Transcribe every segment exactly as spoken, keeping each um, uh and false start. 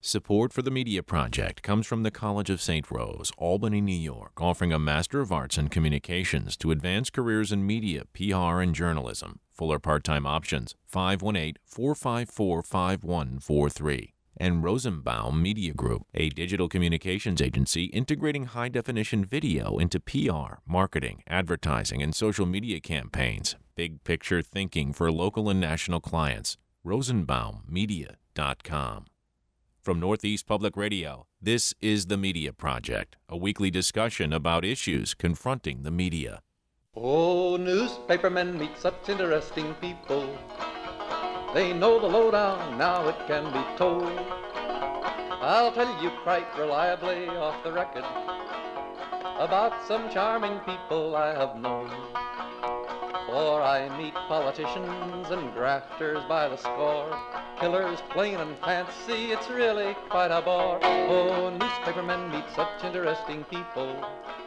Support for the Media Project comes from the College of Saint Rose, Albany, New York, offering a Master of Arts in Communications to advance careers in media, P R, and journalism. Full or part-time options, five one eight, four five four, five one four three. And Rosenbaum Media Group, a digital communications agency integrating high-definition video into P R, marketing, advertising, and social media campaigns. Big picture thinking for local and national clients. rosenbaum media dot com. From Northeast Public Radio, this is The Media Project, a weekly discussion about issues confronting the media. Oh, newspapermen meet such interesting people. They know the lowdown, now it can be told. I'll tell you quite reliably off the record about some charming people I have known. For I meet politicians and grafters by the score, killers plain and fancy, it's really quite a bore. Oh, newspapermen meet such interesting people.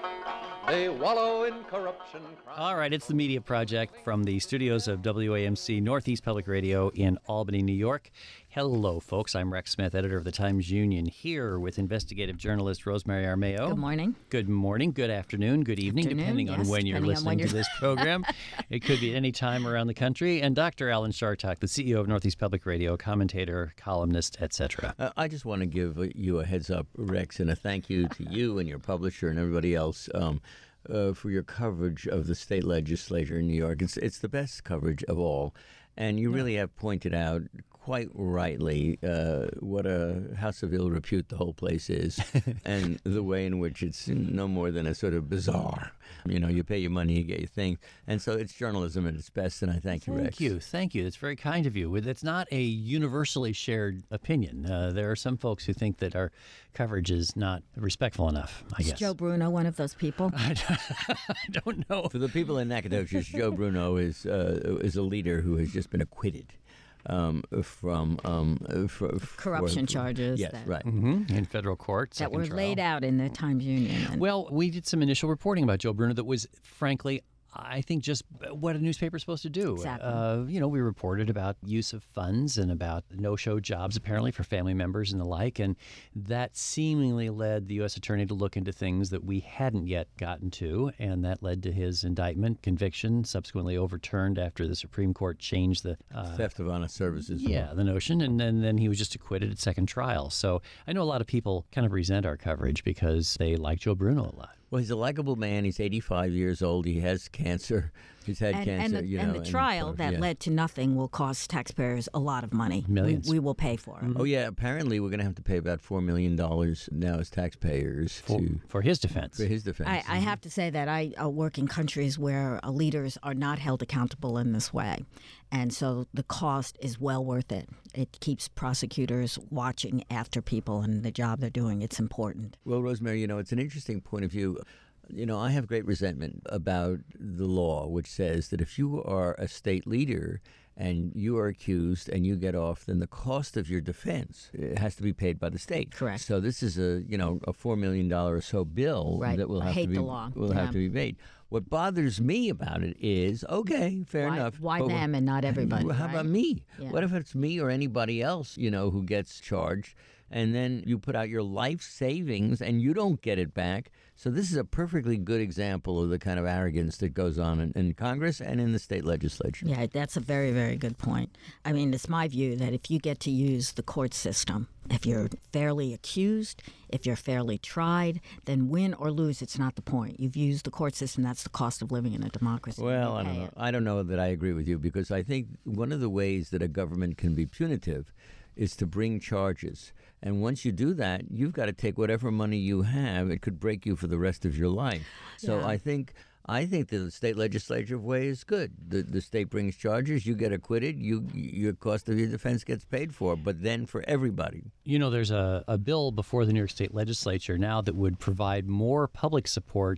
They wallow in corruption. Crime. All right, it's the Media Project from the studios of W A M C Northeast Public Radio in Albany, New York. Hello, folks. I'm Rex Smith, editor of the Times-Union, here with investigative journalist Rosemary Armao. Good morning. Good morning, good afternoon, good evening, afternoon, depending yes, on when you're listening when you're... to this program. It could be any time around the country. And Doctor Alan Chartock, the C E O of Northeast Public Radio, commentator, columnist, et cetera. Uh, I just want to give you a heads up, Rex, and a thank you to you and your publisher and everybody else um, uh, for your coverage of the state legislature in New York. It's, it's the best coverage of all. And you really have pointed out quite rightly uh, what a house of ill repute the whole place is and the way in which it's no more than a sort of bazaar. You know, you pay your money, you get your thing. And so it's journalism at its best, and I thank you, Thank Rex. Thank you. Thank you. That's very kind of you. It's not a universally shared opinion. Uh, there are some folks who think that our coverage is not respectful enough, I Is guess. Joe Bruno one of those people? I don't know. For the people in Nacogdoches, Joe Bruno is, uh, is a leader who has just been acquitted. Um, from um, for, corruption for, charges. Yes, that, right. Mm-hmm. In federal court. That were trial. laid out in the Times-Union. And well, we did some initial reporting about Joe Bruno that was, frankly, I think just what a newspaper is supposed to do. Exactly. Uh, you know, we reported about use of funds and about no-show jobs, apparently, for family members and the like, and that seemingly led the U S attorney to look into things that we hadn't yet gotten to, and that led to his indictment, conviction, subsequently overturned after the Supreme Court changed the... Uh, Theft of honest services. Yeah, the notion, and then, then he was just acquitted at second trial. So I know a lot of people kind of resent our coverage because they like Joe Bruno a lot. Well, he's a likable man. He's eighty-five years old. He has cancer. He's had and, cancer. and the, you know, and the and trial so, that yeah. led to nothing will cost taxpayers a lot of money. Millions. We, we will pay for it. Oh, yeah. Apparently, we're going to have to pay about four million dollars now as taxpayers For, to for his defense. For his defense. I, I have to say that I uh, work in countries where uh, leaders are not held accountable in this way. And so the cost is well worth it. It keeps prosecutors watching after people and the job they're doing. It's important. Well, Rosemary, you know, it's an interesting point of view. You know, I have great resentment about the law, which says that if you are a state leader and you are accused and you get off, then the cost of your defense has to be paid by the state. Correct. So this is a, you know, a four million dollars or so bill right. that will I have hate to be the law. will yeah. have to be paid. What bothers me about it is, okay, fair why, enough. Why but them and not everybody? How right? about me? Yeah. What if it's me or anybody else, you know, who gets charged? And then you put out your life savings and you don't get it back. So this is a perfectly good example of the kind of arrogance that goes on in, in Congress and in the state legislature. Yeah, that's a very, very good point. I mean, it's my view that if you get to use the court system, if you're fairly accused, if you're fairly tried, then win or lose, it's not the point. You've used the court system. That's the cost of living in a democracy. Well, I pay don't know. it. I don't know that I agree with you, because I think one of the ways that a government can be punitive is to bring charges. And once you do that, you've got to take whatever money you have. It could break you for the rest of your life. So Yeah. I think I think the state legislature way is good. The the state brings charges, you get acquitted, you your cost of your defense gets paid for, but then for everybody. You know, there's a, a bill before the New York State Legislature now that would provide more public support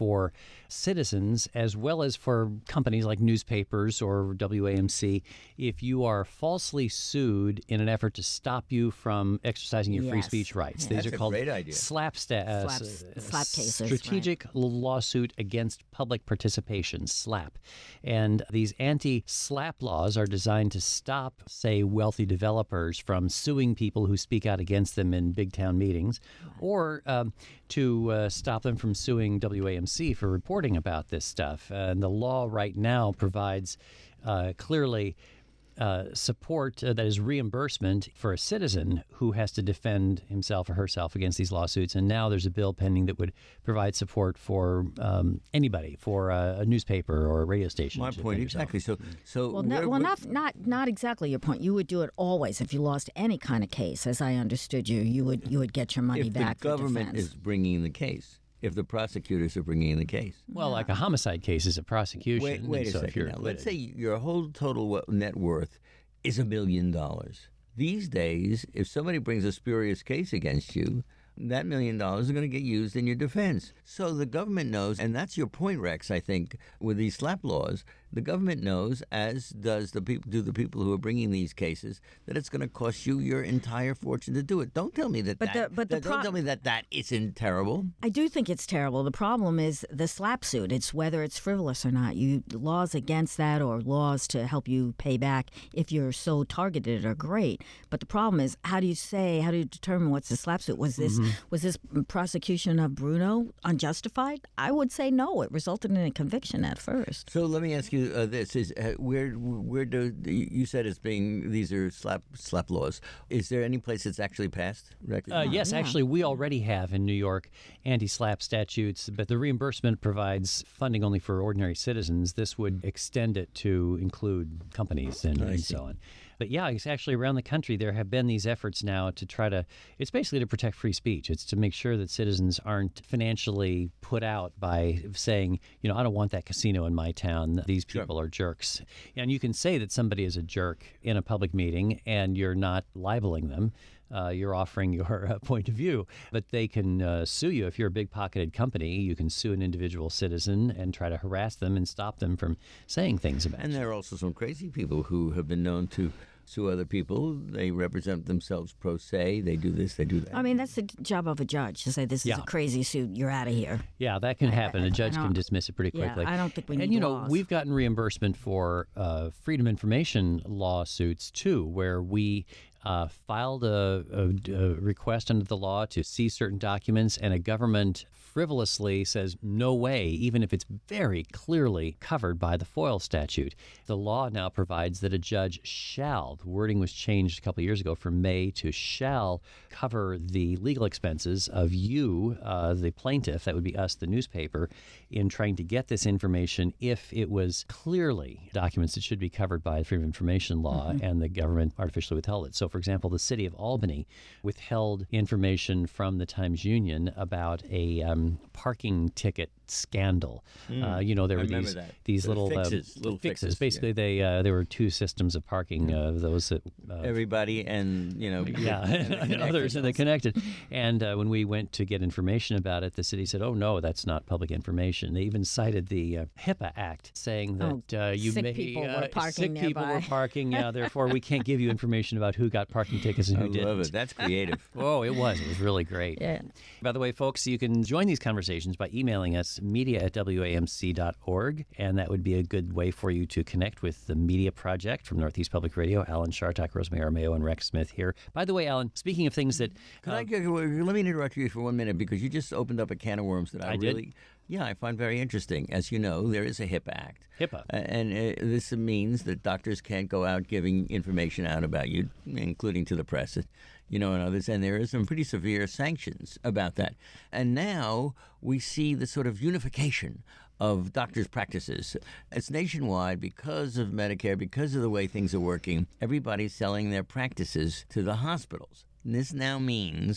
for citizens as well as for companies like newspapers or W A M C if you are falsely sued in an effort to stop you from exercising your free Yes. speech rights. Yeah. These That's are a called great idea. slap, sta- uh, Slap- s- slap cases, strategic lawsuit against public participation, SLAP. And these anti-SLAP laws are designed to stop, say, wealthy developers from suing people who speak out against them in big town meetings, or um, to uh, stop them from suing W A M C for reporting about this stuff. And the law right now provides uh, clearly uh, support uh, that is reimbursement for a citizen who has to defend himself or herself against these lawsuits. And now there's a bill pending that would provide support for um, anybody, for a, a newspaper or a radio station. My to point, defend yourself. exactly. So, so Well, no, where- well, where- not not not exactly your point. You would do it always if you lost any kind of case, as I understood you. You would you would get your money if back the government for defense. is bringing the case, if the prosecutors are bringing the case. Well, like a homicide case is a prosecution. Wait, wait and a so if second you're now. Let's say acquitted- your whole total we- net worth is a million dollars. These days, if somebody brings a spurious case against you, that million dollars is going to get used in your defense. So the government knows, and that's your point, Rex, I think, with these SLAP laws. The government knows, as does the people, do the people who are bringing these cases, that it's going to cost you your entire fortune to do it. Don't tell me that. But that, the- but the that- don't pro- tell me that that isn't terrible. I do think it's terrible. The problem is the slap suit. It's whether it's frivolous or not. You laws against that or laws to help you pay back if you're so targeted are great. But the problem is, how do you say? How do you determine what's the slap suit? Was this was this prosecution of Bruno unjustified? I would say no. It resulted in a conviction at first. So let me ask you uh, this: Is uh, where where do you said it's being these are slap slap laws? Is there any place that's actually passed? Rex? Uh, yes, yeah. actually, we already have in New York anti-SLAP statutes, but the reimbursement provides funding only for ordinary citizens. This would extend it to include companies and, and so on. But yeah, it's actually around the country there have been these efforts now to try to, it's basically to protect free speech. It's to make sure that citizens aren't financially put out by saying, you know, I don't want that casino in my town. These people are jerks. And you can say that somebody is a jerk in a public meeting and you're not libeling them. Uh, you're offering your uh, point of view, but they can uh, sue you. If you're a big-pocketed company, you can sue an individual citizen and try to harass them and stop them from saying things about And you. there are also some crazy people who have been known to sue other people. They represent themselves pro se. They do this, they do that. I mean, that's the job of a judge to say this is Yeah. a crazy suit. You're out of here. Yeah, that can happen. A judge can don't- dismiss it pretty Yeah, quickly. I don't think we need And you know, laws. we've gotten reimbursement for uh, freedom of information lawsuits too, where we uh, filed a, a, a request under the law to see certain documents, and a government frivolously says no way, even if it's very clearly covered by the FOIL statute. The law now provides that a judge shall, the wording was changed a couple of years ago from may to shall, cover the legal expenses of you, uh, the plaintiff, that would be us, the newspaper, in trying to get this information if it was clearly documents that should be covered by the Freedom of Information law and the government artificially withheld it. So, for example, the city of Albany withheld information from the Times-Union about a um, parking ticket scandal. Uh, you know, there I were remember these that. these The little uh, fixes, little fixes, yeah. Basically, they uh, there were two systems of parking. Uh, those that uh, Everybody and, you know, yeah, and the and others, and they connected. connected. And uh, when we went to get information about it, the city said, "Oh no, that's not public information." They even cited the uh, HIPAA Act, saying Oh, that uh, you sick may people were uh, parking sick people nearby. were parking. Yeah, therefore we can't give you information about who got parking tickets and I who didn't. love it. That's creative. Oh, it was. It was really great. Yeah. By the way, folks, you can join these conversations by emailing us, media at W A M C dot org, and that would be a good way for you to connect with the Media Project from Northeast Public Radio. Alan Shartok, Rosemary Armeo, and Rex Smith here. By the way, Alan, speaking of things that... Could uh, I, let me interrupt you for one minute because you just opened up a can of worms that I, I did? really, yeah, I find very interesting. As you know, there is a HIPAA Act. HIPAA. Uh, and uh, this means that doctors can't go out giving information out about you, including to the press, you know, and others. And there are some pretty severe sanctions about that. And now we see the sort of unification of doctors' practices. It's nationwide because of Medicare, because of the way things are working. Everybody's selling their practices to the hospitals. And this now means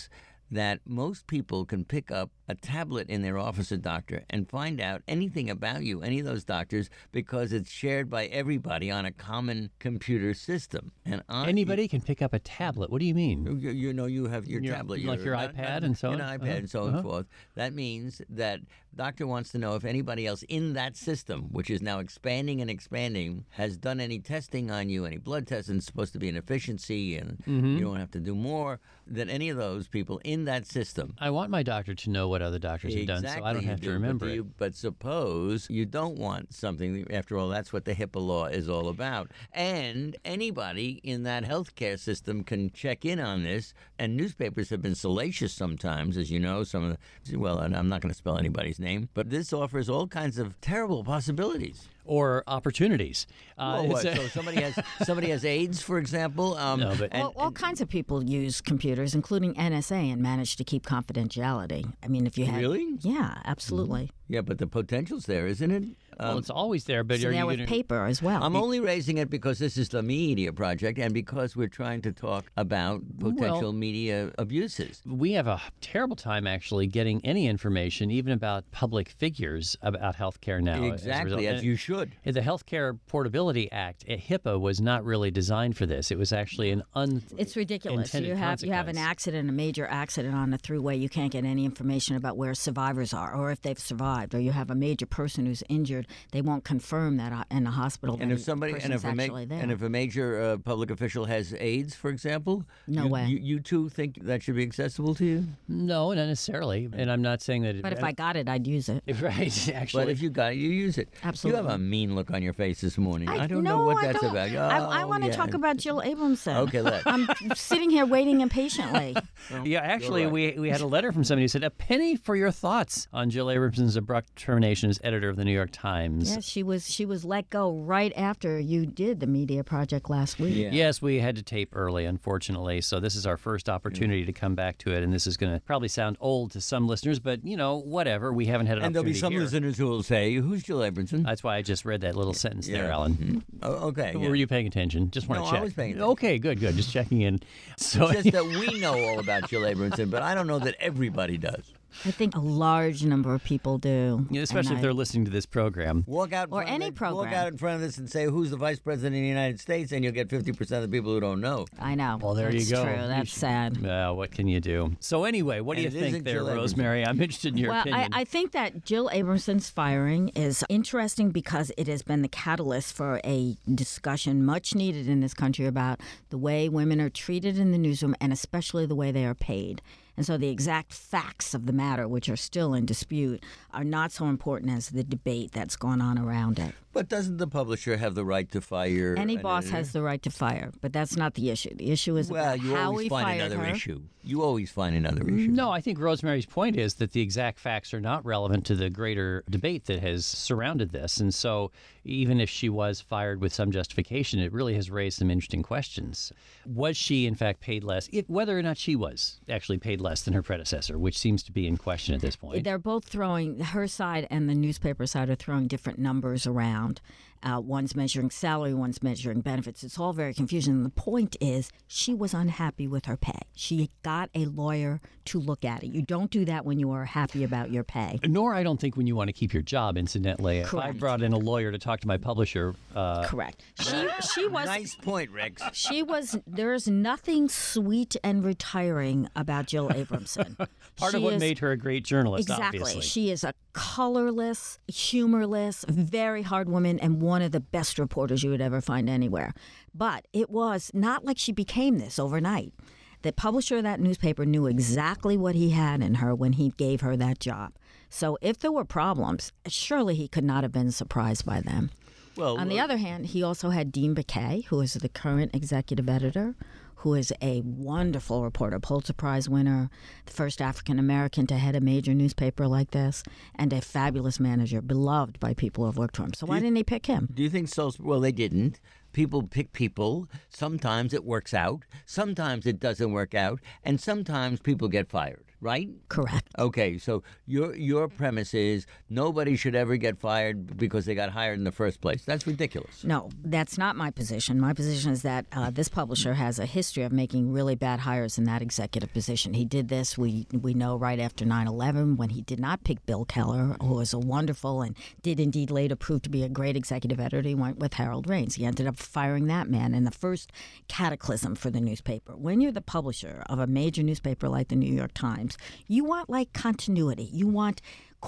that most people can pick up a tablet in their office, a doctor, and find out anything about you, any of those doctors, because it's shared by everybody on a common computer system. And I, Anybody can pick up a tablet. What do you mean? You, you know, you have your, Your- tablet, like your not- iPad not- and so an on? iPad Uh-huh. and so on Uh-huh. and forth. That means that doctor wants to know if anybody else in that system, which is now expanding and expanding, has done any testing on you, any blood tests, and it's supposed to be an efficiency, and Mm-hmm. you don't have to do more than any of those people in that system. I want my doctor to know what other doctors have done, so I don't you have do, to remember but do it. you- But suppose you don't want something. After all, that's what the HIPAA law is all about. And anybody in that healthcare system can check in on this. And newspapers have been salacious sometimes, as you know. Some of the, well, and I'm not going to spell anybody's name, but this offers all kinds of terrible possibilities. Or opportunities. Uh, Well, what? it's a- So somebody has somebody has AIDS, for example. Um, No, but- and- all, all kinds of people use computers, including N S A, and manage to keep confidentiality. I mean, if you had, Really? yeah, absolutely. yeah, but the potential's there, isn't it? well, Um, it's always there, but It's are there you with gonna, paper as well. I'm only raising it because this is the Media Project and because we're trying to talk about potential Well- media abuses. We have a terrible time actually getting any information, even about public figures about healthcare now. as a Exactly, result. as And you should. The Healthcare Portability Act, eh, HIPAA, was not really designed for this. It was actually an un. It's ridiculous. intended You have you have an consequence. accident, a major accident on the thruway. You can't get any information about where survivors are or if they've survived. Or you have a major person who's injured. They won't confirm that uh, in the hospital. And that if somebody, the and if, person's a, ma- actually there. and if a major uh, public official has AIDS, for example, No you, way. You, you too think that should be accessible to you? No, not necessarily. And I'm not saying that. but if I got it, I'd use it. right, actually. But if you got it, you use it. Absolutely. You have a mean look on your face this morning. I, don't no, know what I that's don't. about. I, I Oh, want to yeah. talk about Jill Abramson. Okay, let's. I'm sitting here waiting impatiently. Yeah, actually, right. we we had a letter from somebody who said, "A penny for your thoughts on Jill Abramson's abrupt termination as editor of the New York Times." Yes, she was she was let go right after you did the Media Project last week. Yeah. Yes, we had to tape early, unfortunately. So this is our first opportunity to come back to it, and this is going to probably sound old to some listeners, but you know, whatever. We haven't had an And there'll be opportunity some here. listeners who will say, "Who's Jill Abramson?" That's why I just read that little sentence there, Yeah. Alan. Oh, okay. yeah. Were you paying attention? Just want No, to I check. was paying attention. Okay, good, good. Just checking in. So It's just that we know all about Jill Abramson, but I don't know that everybody does. I think a large number of people do. Yeah, especially And if I- they're listening to this program. Walk out in Or front of any this- program. Walk out in front of this and say, "Who's the vice president of the United States?" and you'll get fifty percent of the people who don't know. I know. Well, there That's you go. True. You That's should- sad. Well, what can you do? So anyway, what do And you it think isn't there, Jill Abramson. Rosemary? I'm interested in your well, I, opinion. I think that Jill Abramson's firing is interesting because it has been the catalyst for a discussion much needed in this country about the way women are treated in the newsroom and especially the way they are paid. And so the exact facts of the matter, which are still in dispute, are not so important as the debate that's going on around it. But doesn't the publisher have the right to fire Any an boss editor? has the right to fire, but that's not the issue. The issue is Well, about you how always he find fired another her. issue. You always find another issue. No, I think Rosemary's point is that the exact facts are not relevant to the greater debate that has surrounded this. And so even if she was fired with some justification, it really has raised some interesting questions. Was she, in fact, paid less? If, whether or not she was actually paid less than her predecessor, which seems to be in question at this point. They're both throwing, her side and the newspaper side are throwing different numbers around. Uh, one's measuring salary, one's measuring benefits. It's all very confusing. And the point is, she was unhappy with her pay. She got a lawyer to look at it. You don't do that when you are happy about your pay. Nor, I don't think, when you want to keep your job, incidentally. If I Correct. brought in a lawyer to talk to my publisher, uh, Correct. She she was Nice point, Rex. she was. There's nothing sweet and retiring about Jill Abramson. part She of what is- made her a great journalist, Exactly. obviously. She is a colorless, humorless, very hard woman and one of the best reporters you would ever find anywhere. But it was not like she became this overnight. The publisher of that newspaper knew exactly what he had in her when he gave her that job. So if there were problems, surely he could not have been surprised by them. Well, On the uh, other hand, he also had Dean Baquet, who is the current executive editor, who is a wonderful reporter, Pulitzer Prize winner, the first African American to head a major newspaper like this, and a fabulous manager, beloved by people who have worked for him. So why didn't he pick him? do you think so? Well, they didn't. People pick people. Sometimes it works out. Sometimes it doesn't work out. And sometimes people get fired. right? Correct. Okay, so your your premise is nobody should ever get fired because they got hired in the first place. That's ridiculous. No, that's not my position. My position is that uh, this publisher has a history of making really bad hires in that executive position. He did this, we we know, right after nine eleven when he did not pick Bill Keller, who was a wonderful and did indeed later prove to be a great executive editor. He went with Harold Raines. He ended up firing that man in the first cataclysm for the newspaper. When you're the publisher of a major newspaper like the New York Times, you want like continuity. You want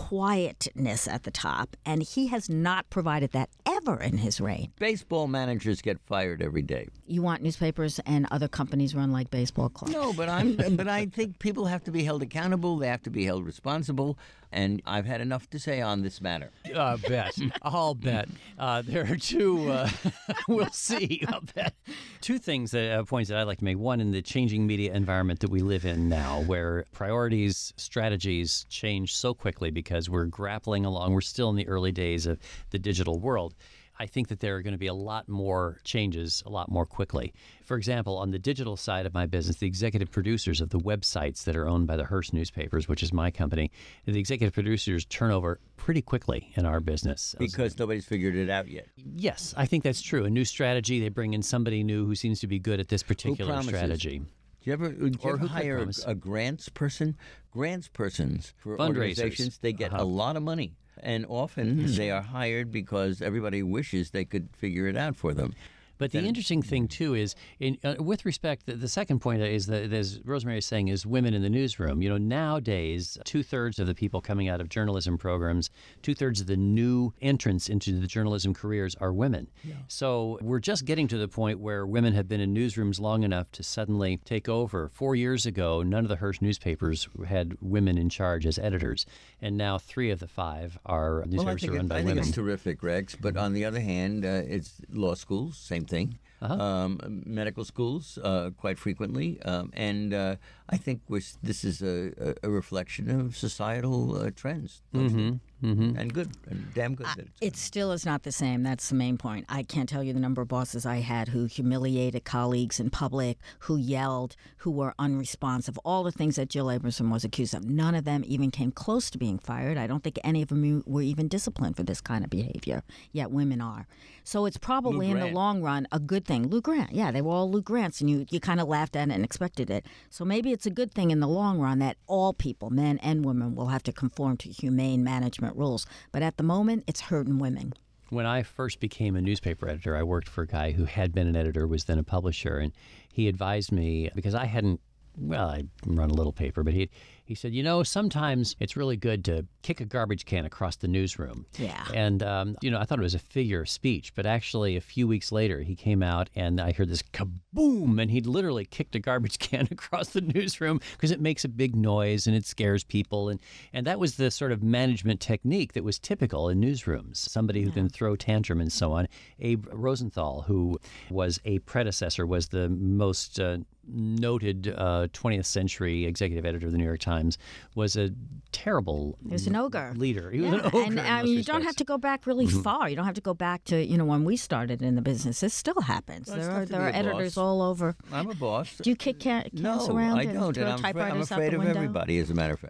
quietness at the top, and he has not provided that ever in his reign. Baseball managers get fired every day. You want newspapers and other companies run like baseball clubs. No, but I'm but I think people have to be held accountable. They have to be held responsible. And I've had enough to say on this matter. Uh, bet. I'll bet. Uh, there are two, uh, we'll see, I'll bet. Two things, that, uh, points that I'd like to make. One, in the changing media environment that we live in now, where priorities, strategies change so quickly because we're grappling along. We're still in the early days of the digital world. I think that there are going to be a lot more changes a lot more quickly. For example, on the digital side of my business, the executive producers of the websites that are owned by the Hearst newspapers, which is my company, the executive producers turn over pretty quickly in our business. Because nobody's figured it out yet. Yes, I think that's true. A new strategy, they bring in somebody new who seems to be good at this particular Who promises? strategy. Do you ever, do you Or ever who could hire promise? a, a grants person? Grants persons for Fundraisers. organizations, they get Uh-huh. a lot of money. And often they are hired because everybody wishes they could figure it out for them. But the interesting thing, too, is in, uh, with respect, the, the second point is that, as Rosemary is saying, is women in the newsroom. You know, nowadays, two-thirds of the people coming out of journalism programs, two-thirds of the new entrants into the journalism careers are women. Yeah. So we're just getting to the point where women have been in newsrooms long enough to suddenly take over. Four years ago, none of the Hearst newspapers had women in charge as editors. And now three of the five are newspapers Well, I think, are run it, by I think women. it's terrific, Rex. But on the other hand, uh, it's law schools, same thing. Uh-huh. Um, medical schools, uh, quite frequently. Um, and uh, I think we're, this is a, a reflection of societal uh, trends. Mm-hmm. Mm-hmm. And good, and damn good. That it's It still is not the same. That's the main point. I can't tell you the number of bosses I had who humiliated colleagues in public, who yelled, who were unresponsive, all the things that Jill Abramson was accused of. None of them even came close to being fired. I don't think any of them were even disciplined for this kind of behavior, yet women are. So it's probably Lou in the Grant. long run a good thing. Lou Grant, yeah, they were all Lou Grants, and you, you kind of laughed at it and expected it. So maybe it's a good thing in the long run that all people, men and women, will have to conform to humane management rules. But at the moment, it's hurting women. When I first became a newspaper editor, I worked for a guy who had been an editor, was then a publisher, and he advised me, because I hadn't, well, I run a little paper, but he he said, you know, sometimes it's really good to kick a garbage can across the newsroom. Yeah. And, um, you know, I thought it was a figure of speech, but actually a few weeks later, he came out and I heard this kaboom, and he'd literally kicked a garbage can across the newsroom because it makes a big noise and it scares people. And, and that was the sort of management technique that was typical in newsrooms. Somebody who can throw tantrum and so on. Abe Rosenthal, who was a predecessor, was the most uh, noted uh, twentieth century executive editor of the New York Times, was a terrible He was an ogre. leader. He was Yeah, an ogre. and in I most mean, you don't respects. have to go back really far. You don't have to go back to, you know, when we started in the business. This still happens. Well, it's there tough are to there be are a editors boss. all over. I'm a boss. Do you kick can- cans no, around I and don't, throw and I'm, afraid, I'm typewriters out afraid the of window? everybody, as a matter of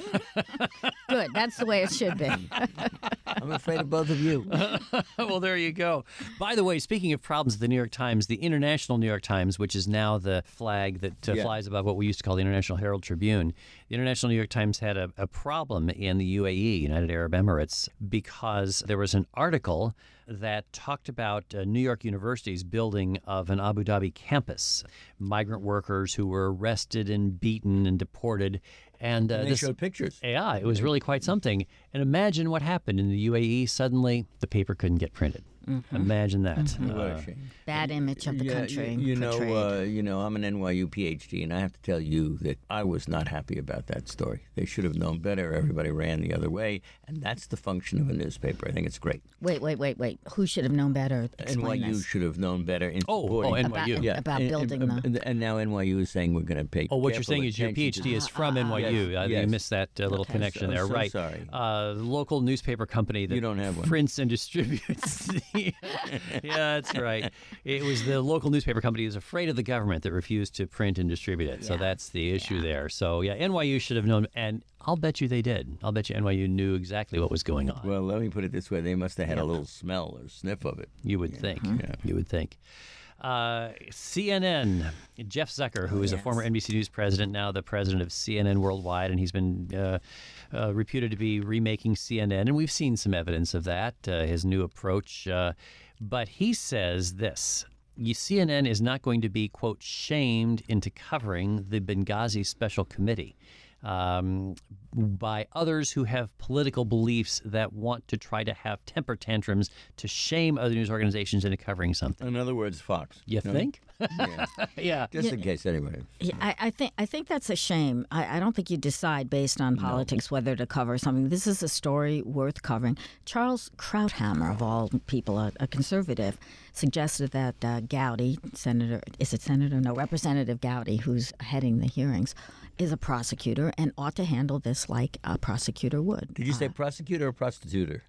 fact. Good. That's the way it should be. I'm afraid of both of you. Well, there you go. By the way, speaking of problems at the New York Times, the International New York Times, which is now the flag that uh, Yeah. flies above what we used to call the International Herald Tribune, the International New York Times had a, a problem in the U A E, United Arab Emirates, because there was an article that talked about uh, New York University's building of an Abu Dhabi campus, migrant workers who were arrested and beaten and deported. And, uh, And they this, showed pictures. Yeah, it was really quite something. And imagine what happened in the U A E. Suddenly, the paper couldn't get printed. Imagine that. What Uh, a shame. Bad image of the Yeah, country. You, you know, portrayed. uh, you know, I'm an N Y U PhD, and I have to tell you that I was not happy about that story. They should have known better. Everybody ran the other way, and that's the function of a newspaper. I think it's great. Wait, wait, wait, wait. Who should have known better? Explain N Y U this. should have known better in Oh, supporting. oh, N Y U. About, Yeah, about and, building and, the. and, and now N Y U is saying we're going to pay. Oh, what you're careful saying is your attention to- PhD is from N Y U. Yes, I think yes. you missed that uh, little Okay. connection So- there, so right? sorry. Uh, local newspaper company that You don't have one. prints and distributes the Yeah, that's right. It was the local newspaper company who was afraid of the government that refused to print and distribute it. So Yeah. that's the issue Yeah. there. So, yeah, N Y U should have known, and I'll bet you they did. I'll bet you N Y U knew exactly what was going on. Well, let me put it this way. They must have had a little smell or sniff of it. You would think. You would think. Uh, C N N, Jeff Zucker, who is a yes. former N B C News president, now the president of C N N Worldwide, and he's been uh, uh, reputed to be remaking C N N, and we've seen some evidence of that, uh, his new approach. Uh, but he says this. You- C N N is not going to be, quote, shamed into covering the Benghazi Special Committee um, by others who have political beliefs that want to try to have temper tantrums to shame other news organizations into covering something. In other words, Fox. You No? think? Yeah. Yeah. Just in case, anyway. Yeah, I, I think I think that's a shame. I, I don't think you decide based on politics whether to cover something. This is a story worth covering. Charles Krauthammer, of all people, a, a conservative, suggested that uh, Gowdy, Senator, is it Senator? No, Representative Gowdy, who's heading the hearings, is a prosecutor and ought to handle this like a prosecutor would. Did you say prosecutor or prostituter?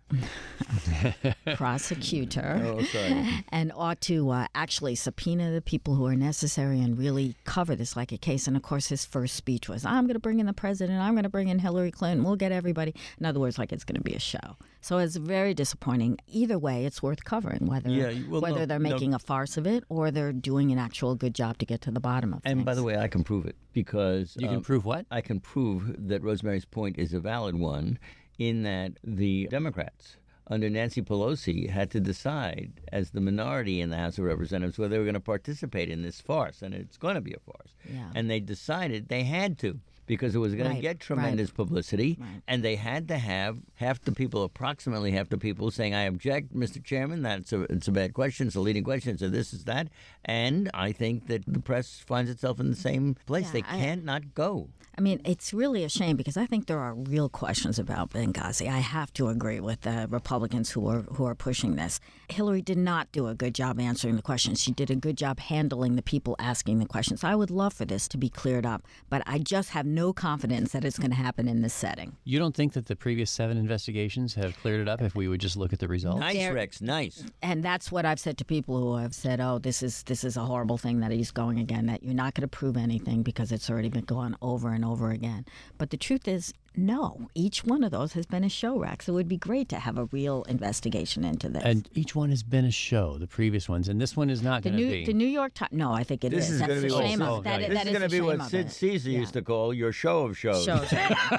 Prosecutor. Oh, sorry. And ought to uh, actually subpoena the people who are necessary and really cover this like a case. And of course, his first speech was, I'm going to bring in the president, I'm going to bring in Hillary Clinton, we'll get everybody. In other words, like it's going to be a show. So it's very disappointing. Either way, it's worth covering, whether Yeah, well, whether no, they're no. making a farce of it or they're doing an actual good job to get to the bottom of And things. by the way, I can prove it because You can um, prove what? I can prove that Rosemary's point is a valid one in that the Democrats under Nancy Pelosi had to decide as the minority in the House of Representatives whether they were going to participate in this farce, and it's going to be a farce. Yeah. And they decided they had to because it was going Right, to get right. tremendous publicity, Right. and they had to have half the people, approximately half the people, saying, I object, Mister Chairman, that's a, it's a bad question, it's a leading question, so this is that. And I think that the press finds itself in the same place. Yeah, they I- can't not go. I mean, it's really a shame because I think there are real questions about Benghazi. I have to agree with the Republicans who are who are pushing this. Hillary did not do a good job answering the questions. She did a good job handling the people asking the questions. I would love for this to be cleared up, but I just have no confidence that it's going to happen in this setting. You don't think that the previous seven investigations have cleared it up if we would just look at the results? Nice, There- Rex, nice. And that's what I've said to people who have said, "Oh, this is this is a horrible thing that he's going again. That you're not going to prove anything because it's already been gone over and over again." But the truth is, no. Each one of those has been a show, Rex. It would be great to have a real investigation into this. And each one has been a show, the previous ones, and this one is not the going to New be. the New York Times. No, I think it This is. is That's going to the be what, shame oh, of that. yeah. that this is is going to the be shame what of Sid it. Caesar Yeah. used to call your show of shows. Shows.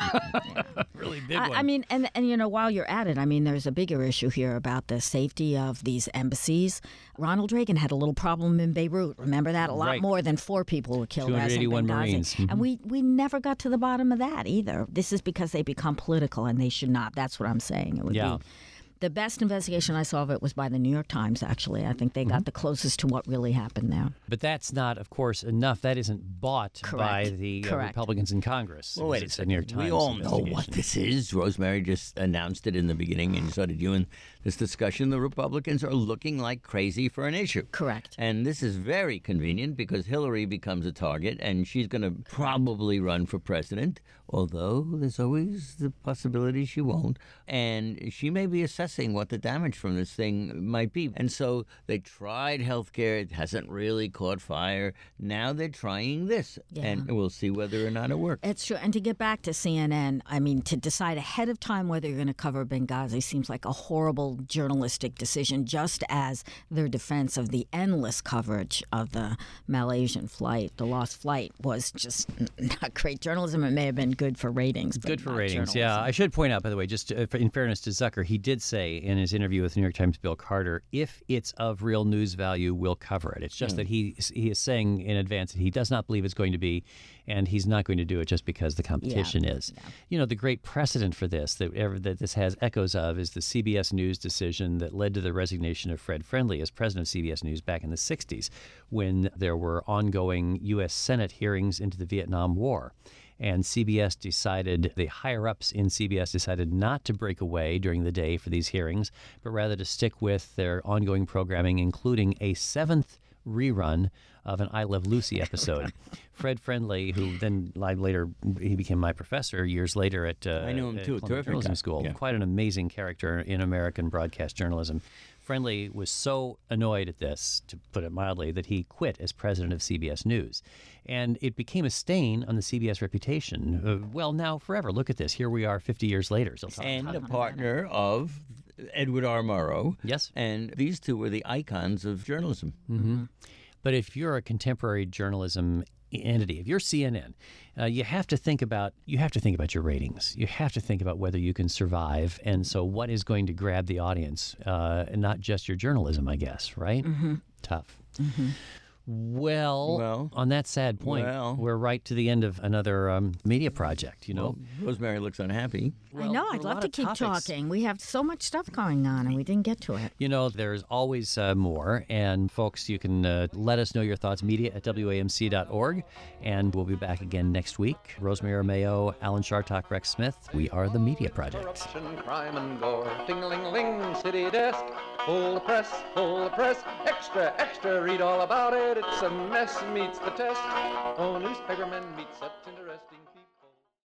really big I, one. I mean, and and you know, while you're at it, I mean, there's a bigger issue here about the safety of these embassies. Ronald Reagan had a little problem in Beirut. Remember that? A lot Right. more than four people were killed. as in two hundred eighty-one Benghazi. Marines. Mhm. And we we never got to the bottom of that either. This is because they become political, and they should not. That's what I'm saying. It would Yeah. be. The best investigation I saw of it was by the New York Times, actually. I think they Mm-hmm. got the closest to what really happened there. But that's not, of course, enough. That isn't bought by Correct. the uh, Correct. Republicans in Congress. Well, wait a It's the New York second. Times We all know what investigation. this is. Rosemary just announced it in the beginning, and so did you in this discussion. The Republicans are looking like crazy for an issue. Correct. And this is very convenient because Hillary becomes a target, and she's going to probably run for president, although there's always the possibility she won't. And she may be assessing what the damage from this thing might be. And so they tried health care. It hasn't really caught fire. Now they're trying this, Yeah. and we'll see whether or not it works. It's true. And to get back to C N N, I mean, to decide ahead of time whether you're going to cover Benghazi seems like a horrible journalistic decision, just as their defense of the endless coverage of the Malaysian flight, the lost flight, was just not great journalism. It may have been good for ratings. But Good for not ratings, yeah. journalism. I should point out, by the way, just to, in fairness to Zucker, he did say in his interview with New York Times' Bill Carter, if it's of real news value, we'll cover it. It's just that he he is saying in advance that he does not believe it's going to be, and he's not going to do it just because the competition is. You know, the great precedent for this, that, ever, that this has echoes of, is the C B S News decision that led to the resignation of Fred Friendly as president of C B S News back in the sixties, when there were ongoing U S Senate hearings into the Vietnam War. And C B S decided, the higher-ups in C B S decided not to break away during the day for these hearings, but rather to stick with their ongoing programming, including a seventh rerun of an I Love Lucy episode. Fred Friendly, who then later he became my professor years later at uh, I knew him too, at Columbia terrific Journalism guy. School. Yeah. Quite an amazing character in American broadcast journalism. Friendly was so annoyed at this, to put it mildly, that he quit as president of C B S News. And it became a stain on the C B S reputation. Uh, well, now forever. Look at this. Here we are fifty years later. So And a partner of Edward R. Murrow. Yes. And these two were the icons of journalism. Mm-hmm. But if you're a contemporary journalism entity, if you're C N N, uh, you have to think about you have to think about your ratings. You have to think about whether you can survive, and so what is going to grab the audience, uh, and not just your journalism, I guess. Right? Mm-hmm. Tough. Mm-hmm. Well, Well, on that sad point, well. we're right to the end of another um, media project. You know. Well, Rosemary looks unhappy. I know. I'd love to keep talking. We have so much stuff going on, and we didn't get to it. You know, there's always uh, more. And folks, you can uh, let us know your thoughts, media at W A M C dot org. And we'll be back again next week. Rosemary Mayo, Alan Shartok, Rex Smith. We are the Media Project. Corruption, crime, and gore. Ting-a-ling-a-ling, city desk. Full the press, full the press. Extra, extra, read all about it. It's a mess, meets the test. Oh, newspapermen meet such interesting people.